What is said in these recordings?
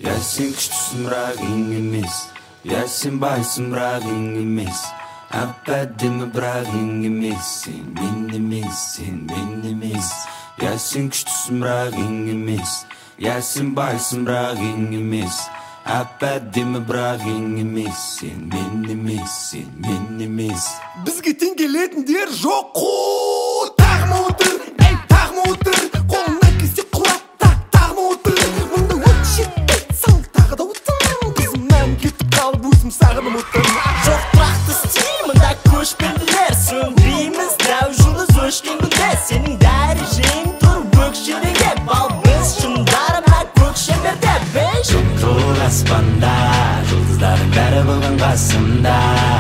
Ясин güçlüsün bırak ingimiz. Yasin baysın bırak ingimiz. Abadimi bırak ingimiz. Sen benimizsin benimiz. Yasin güçlüsün bırak ingimiz. Yasin baysın bırak ingimiz. Abadimi bırak ingimiz. Sen benimizsin benimiz. Bizge teң келетін дер жоқ қой. Тағма отыр, ей тағма отыр. Қолына кесе құлатта тағма отыр. Мұнда от жетпей сал тағы да отыр. Біздің мән кетіп қалып өзім сағынып отыр. Жоқ тұрақты стиль, мұнда көшпенділер. Сөнбейміз дәу жұлдыз өшкен күнде. Сенің дәрежең тұр өкшелеге. Бал біз шыңдарына көк шеңберде. Жол аспанда, жұлдыздардың бәрі болған қасымда.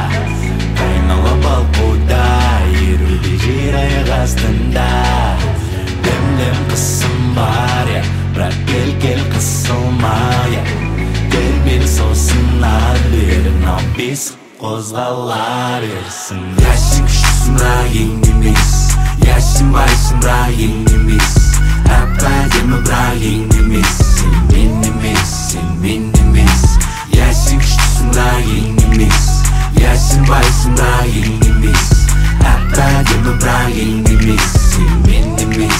Айнала балқуда, еруде жер аяқ астында. Лем-лем қысым бар, бірақ кел қысылмай. Бер сосын ар-бер, мынау бесік қозғала берсін. Ясин күшсің бірақ еңдемес, ясин байсың бірақ еңдемес. Әп-әдемі бірақ еңдемес. Sen men емес. Ясин күшсің бірақ еңдемес, ясин байсың бірақ еңдемес. Әп-әдемі бірақ еңдемес. Sen men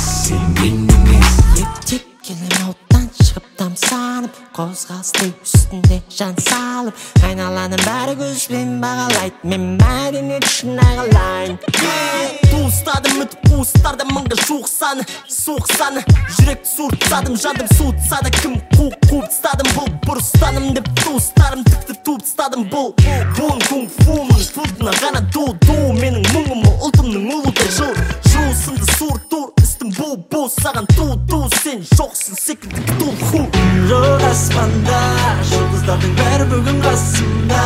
емес. Ептеп келем оттан шығып тамсанып, қозғалысты үстінде жан салып. Айналаның бәрі көзбен бағалайды, мен мәдениет үшін ағалайын. Туыстадым үміт қуыстарда мыңға жуық саны, суық саны. Жүректі суыртсадым, жандым суытсады. Кім қуып тастадым бұл бұрыстаным деп. Туыстарым тікті туып тастадым бұл кунг-фумын футына ғана ду-ду. Менің мұңымы ұлтымның ұлыды жыл сынды суыр-тур. Үстім бұл саған ту-ту. Сен жоқсың секілді тұл-ху. Жоқ аспанда, жұлдыздардың бәрі бүгін қасымда.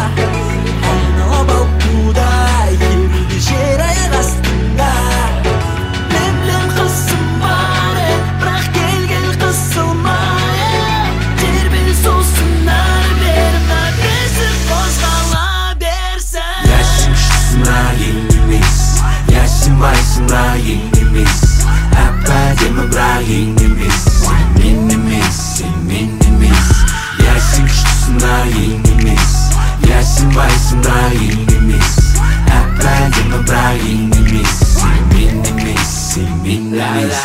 Айнала балқуда, еруде жер аяқ астында. Лем-лем қысым бар, бірақ кел қысылмай. Тербел сосын ар-бер, мына бесік қозғала берсін. Ясин күшсің бірақ еңдемес, ясин байсың бірақ еңдемес. Әп-әдемі бірақ еңдемес. Sen men емес. Ясин күшсің бірақ еңдемес, ясин байсың бірақ еңдемес. Әп-әдемі бірақ еңдемес. Sen men емес.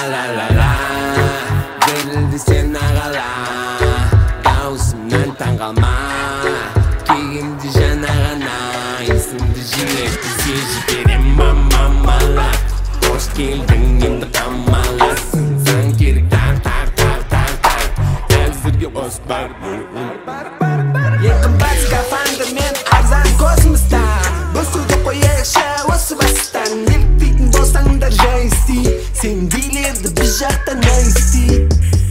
Берілді сен ағала, даусымнан таң қалма. Кегімді жана ғана, есімді жинекті сезіп берем мамамала. Қош келдің енді қамаласын, заң керек әзірге ос бар. Ең қымбат скафандр мен арзан космоста. Босуды қояйықшы осы бастан. Еліктейтін болсаңдар жай істей. Сен билерді біз жақта не істейді.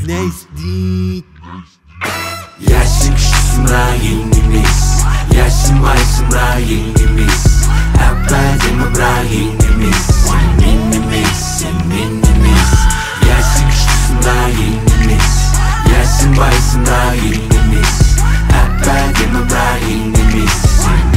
Ясин күшсің бірақ еңдемес, ясин байсың бірақ еңдемес. Әп-әдемі бірақ еңдемес. Sen men емес. Ясин күшсің бірақ еңдемес, ясин байсың бірақ еңдемес. Әп-әдемі бірақ еңдемес.